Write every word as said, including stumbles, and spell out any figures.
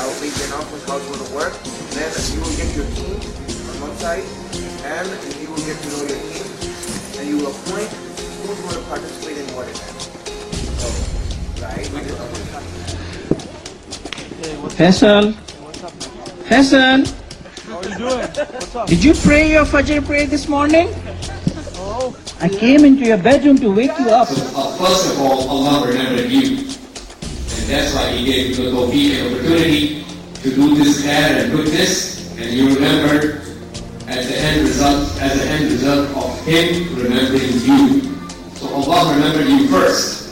I'll make the announcement how it's going to work. Then you will get your team on one side, and you will get to know your team, and you will appoint who's going to participate in what event. So, right? Faisal, Faisal, How are you doing? What's up? did you pray your Fajr prayer this morning? Oh, I came into your bedroom to wake you up. Uh, first of all, Allah remembered you. And that's why He gave you the tawfiq and opportunity to do this khair and goodness. And you remember as the end result, as the end result of Him remembering you. So Allah remembered you first.